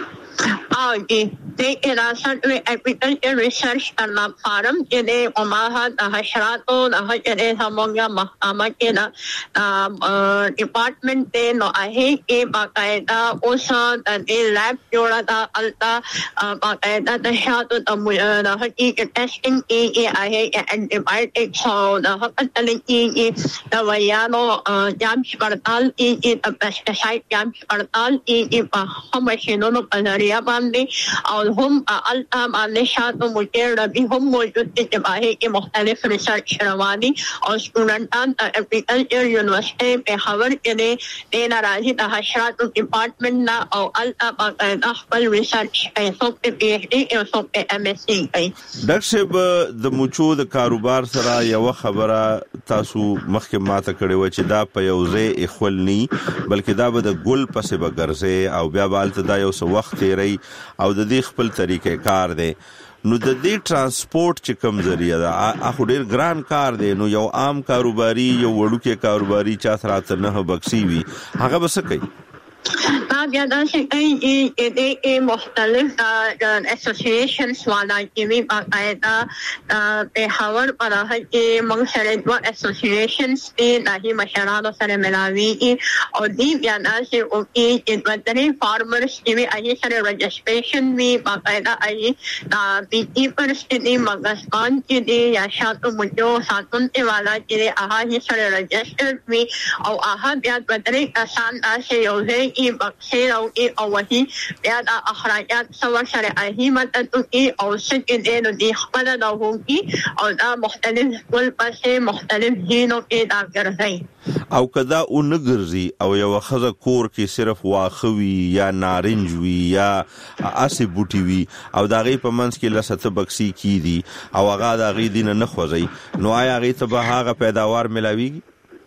آگے دیکھ ریاست میں ایگریکلچر ریسرچ کرنا فارم کے دے اماہا دا حشراتو دا حجرے ہمونگا محکمہ کے دا ڈپارٹمنٹ دے نو آہے کے باقاعدہ اوسا دا دے لیب جوڑا دا علتا باقاعدہ دا شاتو دا حقی کے ٹیسٹنگ کی گئی آہے کے اینٹی بائیوٹکس ہو دا حقت تلے کی گئی دا ویانو جامش پڑتال کی گئی دا پیسٹیسائڈ جامش پڑتال کی گئی پا ہم مشینوں نو پذریہ باندے اور ہم التا باندې شاتو مجھے ربی ہم موجود تھے جب آئے کہ مختلف ریسرچ روانی اور اسٹوڈنٹان ایگریکلچر یونیورسٹی پہ خبر کے لئے دینا راضی تا حشرات ڈپارٹمنٹ نا اور التا باقاعدہ خپل ریسرچ ایسو پہ پی ایچ ڈی ایسو پہ ایم ایس سی گئی. ډاکټر صاحب د موچو د کاروبار سره یو خبره تاسو مخکې ماته کړې و چې دا په یو ځای اخول نی بلکې دا به د ګل پسې به ګرځي او بیا بالته دا یو څه وخت تیری او د دې خپل طریقې کار دی نو د دې ترانسپورت چې کوم ذریعہ ده اخو ډیر ګران کار دی نو یو عام کاروباري یو وړوکی کاروباري چا سره نه بکسی وي هغه به څه کوي؟ زیادہ سے کئی دے مختلف ایسوسیشنز والا کی بھی باقاعدہ پیښور پر کے منگسر دو ایسوسیشنز کے داہی مشران سر ملاوی کی اور دی زیادہ سے اوکی مدنی فارمرز کی بھی آئی سر رجسٹریشن بھی باقاعدہ آئی بی کیپرز کی دی مغزبان کی دی یا شاتو مجھو ساتون کے والا کی دی آہا ہی سر رجسٹر بھی اور آہا بیاد مدنی آسان آسے یوزے کی بخشے روکی اور وہی بیاد اخراجات سور سر آہی مددو کی اور سکے دین و دی خبر دا ہوگی اور دا مختلف کل پسے مختلف جینوں کے دا گرزائی او کدا او نګرځي او یو خزه کور کې صرف واخوي یا نارنج وي یا اسی بوټي وي او دا غي په منځ کې لسته بکسي کی دي او هغه دا غي دین نه خوځي نو آیا غي ته به هغه پیداوار ملاويږي؟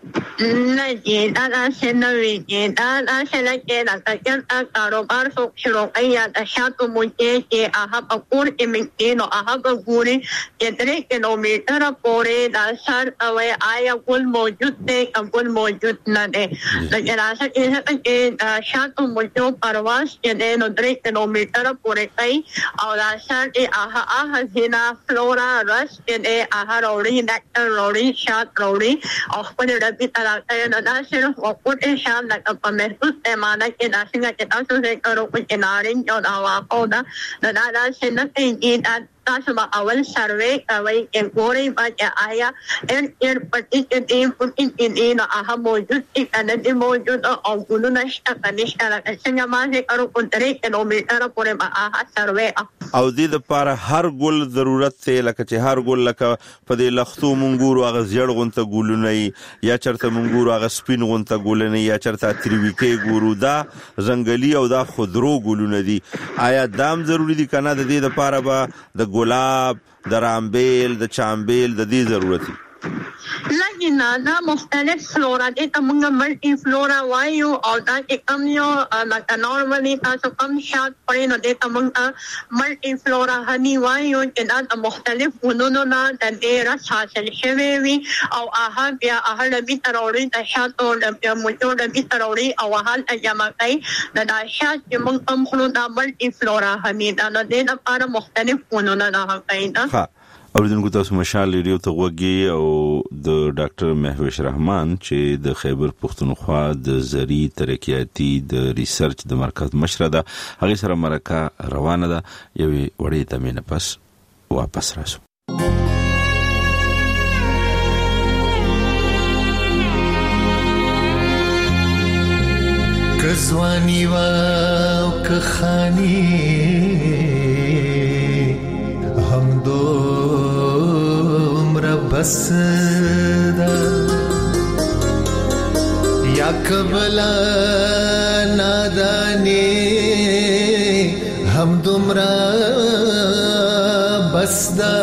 نه جی دا داسې نه وي جی دا داسې نه چې لکه چېرته کاروبار څوک شروع کوي یا د شاتو موچې چې هغه په کور کې مږدي نو هغه به ګوري چې درې کیلومتره پورې دا سر وایي آیا ګل موجود دی که ګل موجود نه دی نو چې راځه چې د شاتو موچو پرواز چې دی نو درې کیلومتره پورې کوي او دا سر چې هغه هغه ځینه فلورا رس چې دی هغه راوړي ډاکټر راوړي شات راوړي او خپل ډبې ته راکوي نو دا صرف وقود شات لکه په محدود پیمانه کې دا څنګه چې تاسو ذکر وکړئ چې نارنج او دا واقع ده نو دا داسې نه کوي تاسو به اول سروې کوئ چې ګورئ به چې آیا ایر ایر پټي چې دی پټي چې دی نو هغه موجود دی که نه دی موجود او ګلونه شته که نشته لکه څنګه ما ذکر وکړو درې کیلومتره پورې به هغه سروې او دې دپاره هر ګل ضرورت دی لکه چې هر ګل لکه په دې لختو مونږ ګورو هغه زیړ غونته ګلونه وي یا چېرته مونږ ګورو هغه سپین غونته ګلونه یا چېرته تریویکې ګورو دا ځنګلي او دا خودرو ګلونه دي آیا دام ضروري دي که نه د دې دپاره به د ګلاب د رامبیل د چامبیل د دې ضرورت دی لکه نه دا مختلف فلورا دي ته موږ ملټي فلورا وایو او دا چې کوم یو لکه نارملي تاسو کوم شات پرې نو دې ته موږ ملټي فلورا هني وایو چې دا د مختلف ګلونو نه د دې رس حاصل شوی وي او هغه بیا هغه ډبې ته راوړي د شاتو د موچو ډبې ته راوړي او هلته جمع کوي د دا شات چې موږ کوم خورو دا ملټي فلورا هني دا نو دې لپاره مختلف ګلونه نه کوي نه اوریدونکو تاسو مشال ریډیو ته وګورئ او د ډاکټر مهوش رحمان چې د خیبر پښتونخوا د زری ترقیاتي د ریسرچ د مرکز مشر ده هغه سره مرکه روانه ده یوې وړې تمینه پس واپس راشو کزوانی واو کخانی هم دو بس دا یا کبلا نادانی هم دمرا بس دا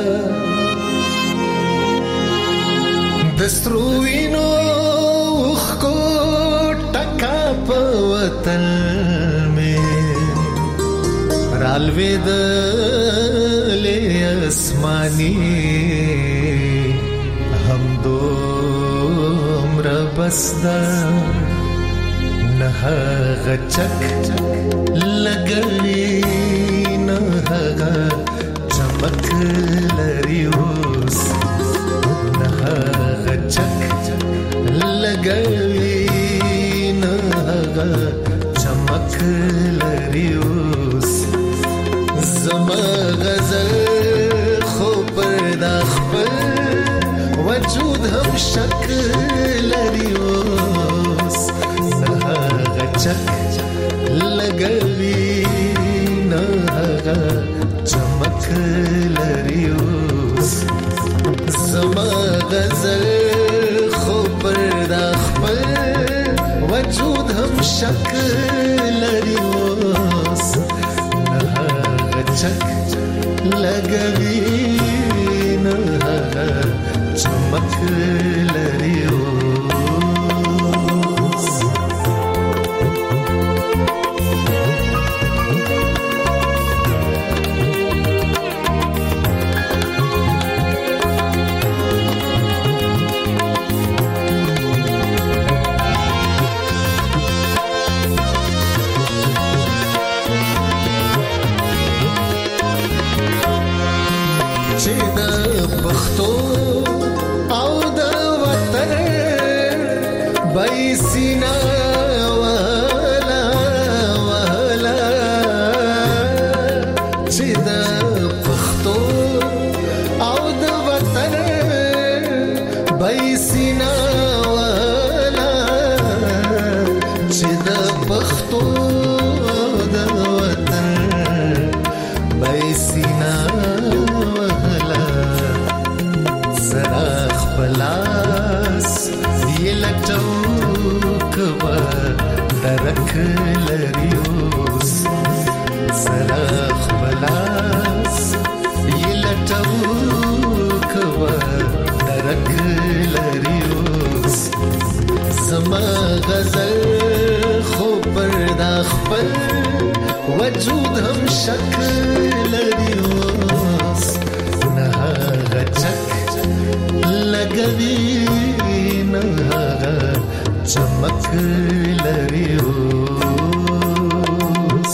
دستروینو اخکو ٹکا پا وطن میں رالوی دلی اسمانی بسدا نه غچک لګلی نه چمک لریوس نه غچک لګلی نه چمک لریوس زما غزل خو پر د خپل وجود هم شکل لریوس نه غچک لګوي نه چمک لریوس زما غزل خو پر د خپل وجود هم شکل لریوس نه غچک لګوي نه چمک لریوس چې د پښتو او د وطن بایسینا والا والا چې د پښتو او د وطن بایسینا والا چې د پښتو د وطن بایسینا پلاس یہ لٹو کبا درک لریوس سراخ پلاس یہ لٹو کبا درک لریوس خپل وجود هم شکل لري اوس نه هغه چک لګوي نه هغه چمک لري اوس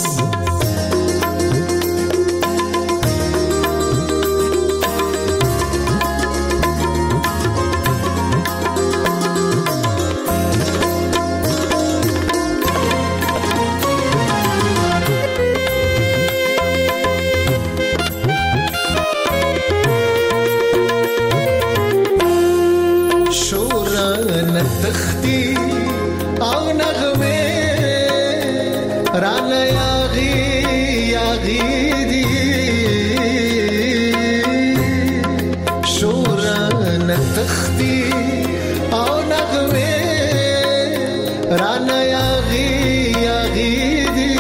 تختی او نغمه رانا یاغی یاغی دی شوران تختی او نغمه رانا یاغی یاغی دی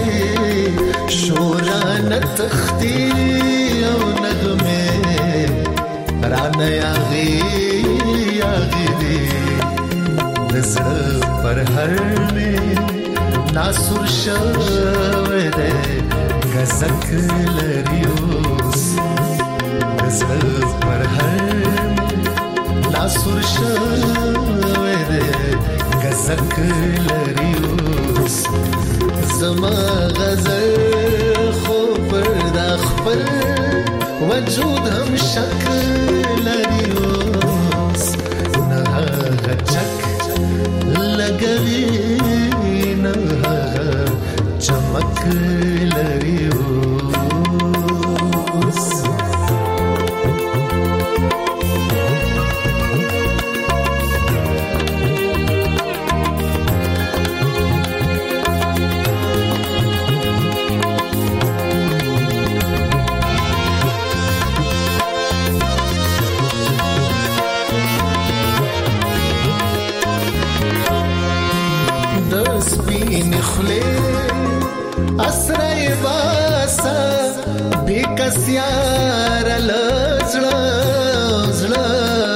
شوران تختی او نغمه رانا یاغی یاغی دی زړه پر هر مې ناسور شوه دې غزک لري اوس زړه پر هر مې ناسور شوه دې غزک لري اوس زما غزل خو پر د خپل وجود هم شکل لري اوس نه هغه چک لګوي نه هغه چمک لري اوس اسرای باسا بیکسیار لزړه زړه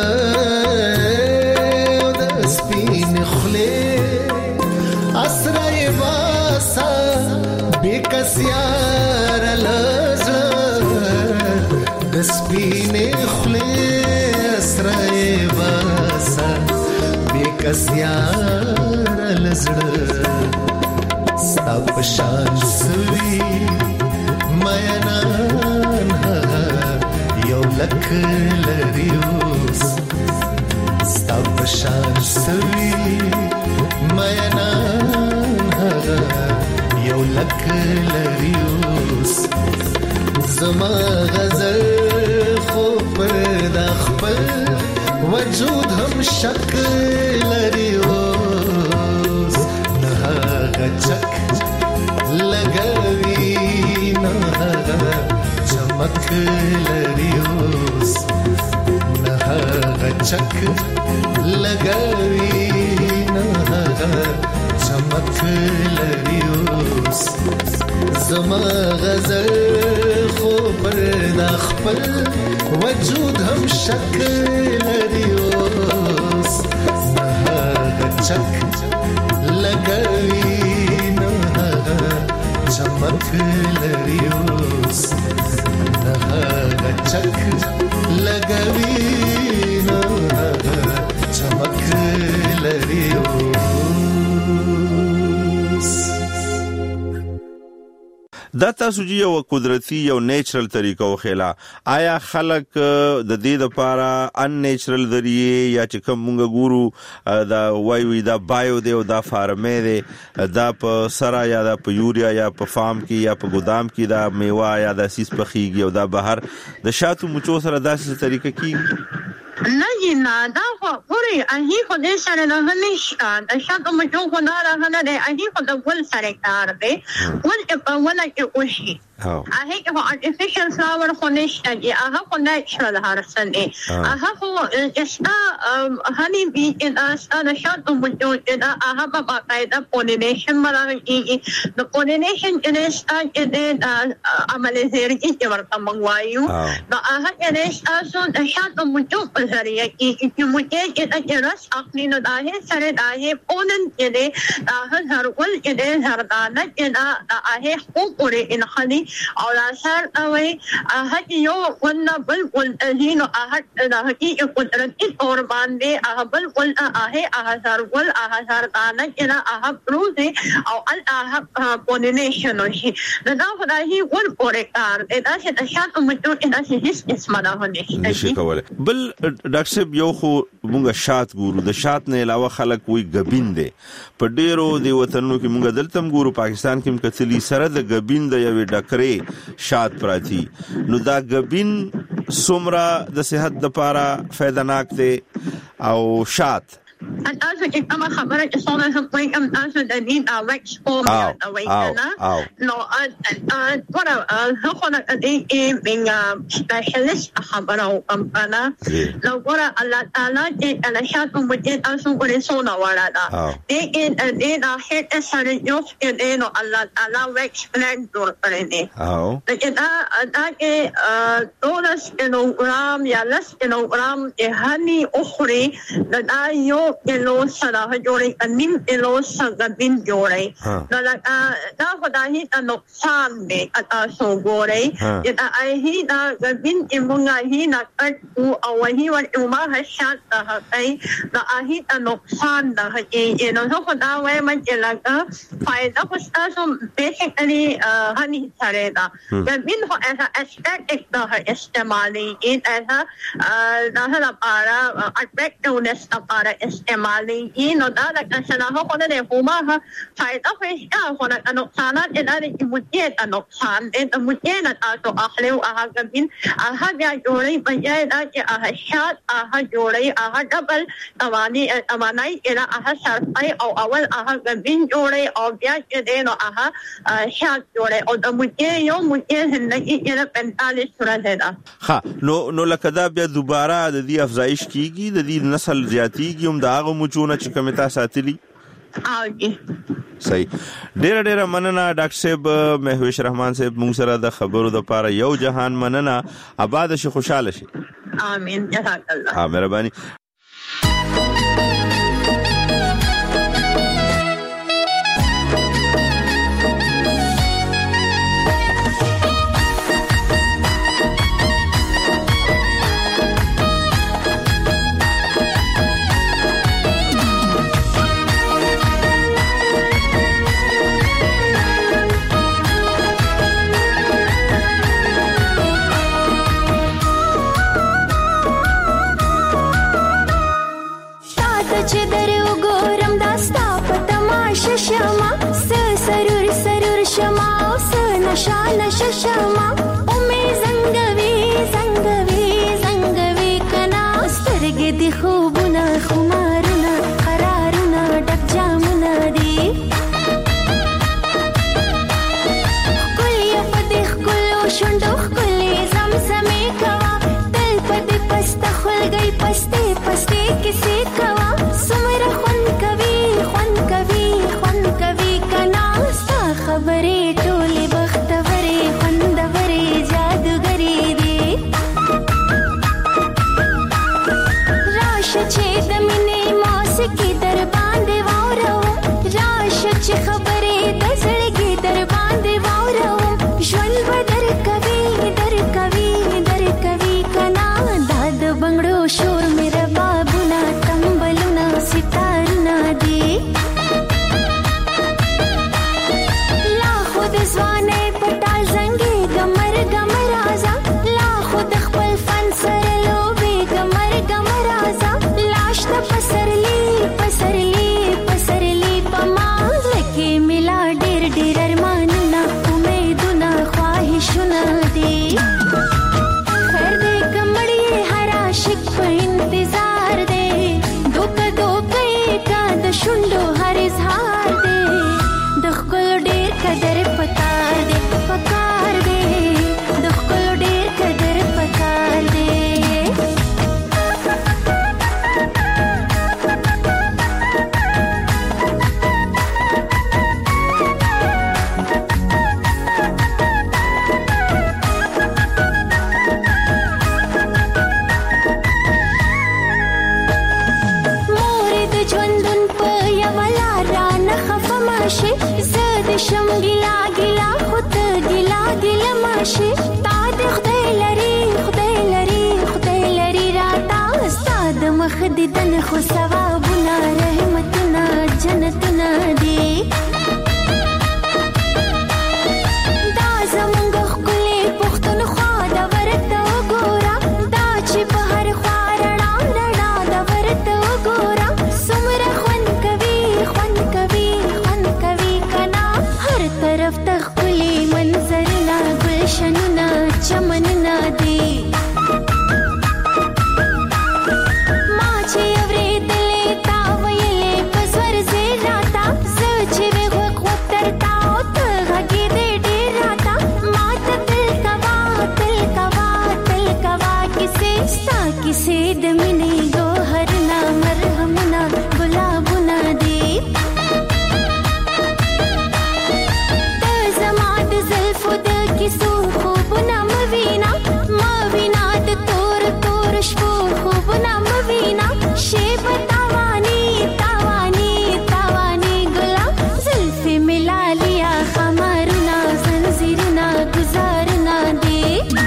د سپین خله اسرای باسا بیکسیار لزړه د سپین خله اسرای باسا بیکسیار لزړه ستا پشان سوی مینان یو لک لري اوس ستا پشان سوی مینان یو لک لري اوس زما غزل خو پر د خپل وجود هم شکل لري اوس نه هغه چک لګوي نه هغه چمک لري اوس نه هغه چک لګوي نه هغه چمک لري اوس زما غزل خو پر د خپل وجود هم شکل لري اوس نه هغه چک لګوي چمک لري اوس نه هغه چک لګوي نه هغه چمک لري اوس دا تاسو چې یو قدرتي یو نیچرل طریقه وخیلا آیا خلک د دې لپاره ان نیچرل ذریعہ یا چې کوم موږ ګورو دا وای وی دا بایو دی او دا فارمې دی دا په سرا یا دا په یوریا یا په فارم کې یا په ګودام کې دا میوه یا دا سیس پخېږي او دا بهر د شاتو مچو سره داسې طریقه کیږي نه نه دا خو پوری اهي خو دې سره نه نشته د شاتو مچو خو نه راغله دی اهي خو د ګل سره کار دی ول په ولا کې اوشي اهي خو artificial flower خو نشته دی هغه خو natural هرڅه دی هغه خو استا هني بي ان استا د شاتو مچو دا هغه په باقاعده pollination مراږي د pollination انستا کې د عمل زیرکی چې ورته منوایو دا هغه انستا سو د شاتو مچو ذریعہ کې چې موږ کې د رس اخلي نو دا هي سره دا هي اونن کې دې دا هر ول کې دې زردانه کې دا هي حقوق ان خلي او لا سر اوي هغه یو ون بل ول دینو هغه د حقیقت قدرت اور باندې هغه بل ول هغه هغه سر ول هغه زردانه کې هغه پروسه او هغه پولینیشن شي دا خدای ول پورې کار دا چې د شات مټو کې دا هیڅ اسمه نه نشي کوله. بل ډاکټر صاحب یو خو مونږه شات ګورو د شات نه علاوه خلک وی غبین دي په ډیرو دی وطنونو کې مونږه دلته ګورو پاکستان کې مکتلی سره د غبین د یوې ډکرې شات پراتی نو دا غبین سومرا د صحت لپاره فائدناک دی او شات تاسو چې کومه خبره چې څونه هم کوي کوم تاسو د دې او وکس کوم او واینا نو ا ورا هغه خو نه دې بینګ سپیشلیست خبره او کوم انا نو ورا الله تعالی چې انا شاتو مې تاسو ورې سونا وړا دا دې دې دا هیڅ سره یو چې دې نو الله تعالی وکس پلان جوړ کړی دی او چې دا دا کې دولس کیلوګرام یا لس کیلوګرام د هني اخري دا یو کیلو سره جوړي انیم کیلو څنګه بین جوړي دا دا خدای ته نقصان دی تاسو ګورئ دا هي دا بین ایمونګه هي نه کټو او هي ور ما هشات ته کوي دا هي ته نقصان ده چې نو خدای وای مې لګا فائدہ خو تاسو بیسیکلی هني سره دا بین هو اسا اسټیټیک دا استعمالي دا دا لپاره اټریکټیونس لپاره استعمالي نو دا د کسانو خو نه کومه فائدہ خو هیڅ خو نه نقصانات نه دي مجید نقصان د مجید تاسو اخلو هغه بین هغه بیا جوړي بیا دا چې هغه شات هغه جوړي هغه ډبل تواني امانای اله هغه شرطي او اول هغه بین جوړي او بیا چې دینو هغه شات جوړي او د مجید یو مجید نه کې پنځه سورته ده ها نو نو لکه دا بیا دوباره د دې افزایش کیږي د دې نسل زیاتیږي هم دا هغه مچونه چې کمیتا ساتلی اوږي صحیح ډیر ډیر مننه ډاکټر صاحب مهوش رحمان صاحب موږ سره د خبرو د پاره یو جهان مننه آباد شي خوشاله شي امين جزاک الله ها مهرباني शान शशमा उमे संगवी संगवी संगवी कना स्तरगे दि खूबना खुमारना करारना डक जामना दी कुलिया पदिख कुलो शुंडो कुली zamzame कवा दिल पद पस्त खुल गई पस्ते पस्ते किसी कवा सुमर खुन कवी खुन कवी खुन कवी कना सा खबरे टोले की दर बांधे वारो राश च खबरे दसड़गी दर बांधे वारो श्वन बदर कवि दर कवि दर कवि कना दाद बंगड़ो शोर मेरा बाबुना तंबलुना सितारुना दे लाखो شم ګلا ګلا خود ګلا ګلا ماشي تا د خدای لري خدای لري خدای لري راتا استاد مخ دې دن خو ثوابونه رحمتونه جنتونه دي دا زمونږ ښکلې پښتونخوا د ورته وګوره دا چې په هر خوا رڼا رڼا د ورته وګوره څومره خوند کوي خوند کوي خوند کوي کنا هر طرف ته ښکلې منظرونه ګلشنونه چمنونه دي ما چې اورېدلې تا ویلې په زور زیر راته زه چې وې غوږ وترتا او ته غږېدې ډېر راته ما ته تل کوه تل کوه تل کوه کیسې ستا کیسې د مینې ګوهرونه مرهمونه ګلابونه دي ته زما د زلفو د کیسو خوبونه مه وینا مه وینا د تور تور شپو خوبونه مه وینا شیبه تاواني تاواني تاواني ګلا زلفې مې لالیا خمارونه زنځیرونه ګزارونه دي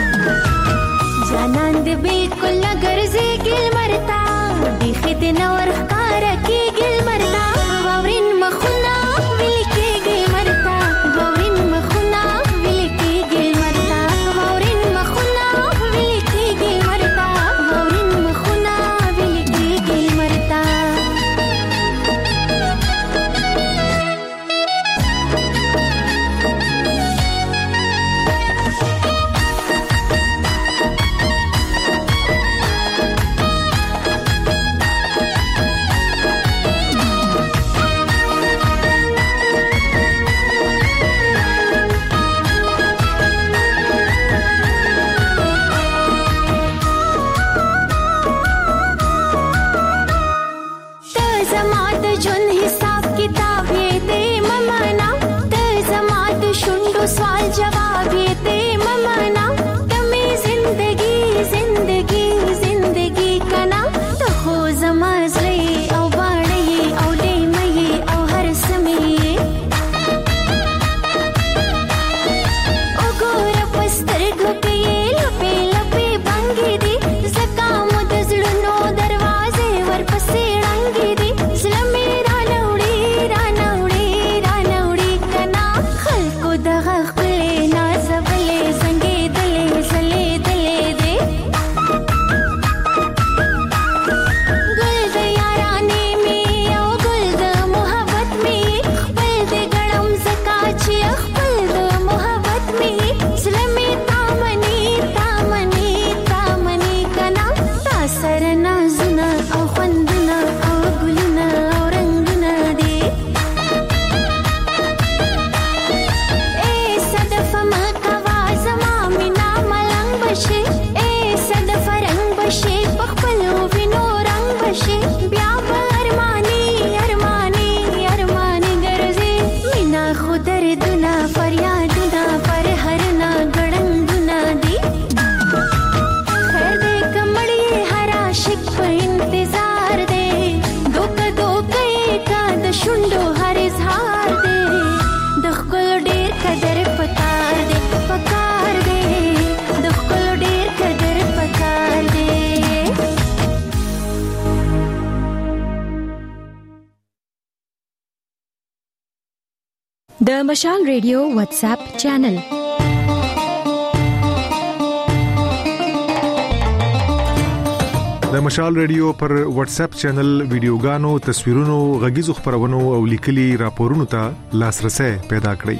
جانان دې بالکل نه ګرځېږي لمرته بیخي دې نه ورښکاره کېږي لمرته واورین مخونه ویلې کېږي لمرته واورین مخونه ویلې کېږي لمرته واورین مخونه ویلې کېږي لمرته واورین مخونه ویلې کېږي لمرته ته زما د ژوند حساب کتاب یې دې ممانا ته زما د شونډو سوال جواب یې دې ممانا ته مې زندگی زندگی زندگی کنا ته خو زما زړه یې او باڼه یې او لیمه یې او هر څه مې یې وګوره په سترګو کې یې لپې لپې بنګې دي ځکه مو د زړونو دروازې ورپسې ړنګې دي زړه مې رانه وړي رانه وړي رانه وړي کنا خلکو دغه ښکلې نازولې زنګېدلې ځلېدلې دي ګل د یارانې مې او ګل د محبت مې خپل دې ګڼم ځکه چې خپل د محبت مې زړه مې تا مني تا مني تا مني کنا تا سره نازونه او خوندونه او ګلونه او رنګونه دي اے صدف مه کوه زما مینا ملنګ بشي اے صدف رنګ بشي په خپلو وینو رنګ بشي بیا به ارماني ارماني ارماني ګرځي مینا خو دردونه فریادونه پر هرنا ګړنګونه دي خیر دې کمړې هر عاشق په انتظار دی دوکه دوکه یې کا د شونډو هر اظهار دی د ښکلو ډېر قدر پکار دی پکار دی د ښکلو ډېر قدر پکار دی د مشال ریډیو واتس اپ چینل د مشال ریډیو پر واتس اپ چینل ویډیوګانو تصویرونو غږیزو خبرونو او لیکلي راپورونو ته لاسرسي پیدا کړئ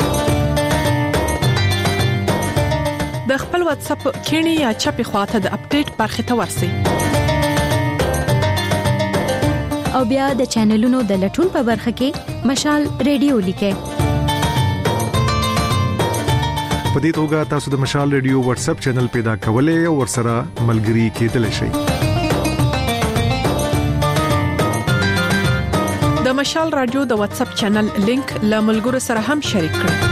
د خپل واتس اپ کینی یا چپی خواته د اپډیټ برخه ته ورسئ او بیا د چینلونو د لټون په برخه کې مشال ریډیو لیکئ په دې توګه تاسو د مشال ریډیو واتس اپ چینل پیدا کولای او ورسره ملګري کېدلی شئ د مشال رادیو د واتس اپ چینل لینک له ملګرو سره هم شریک کړئ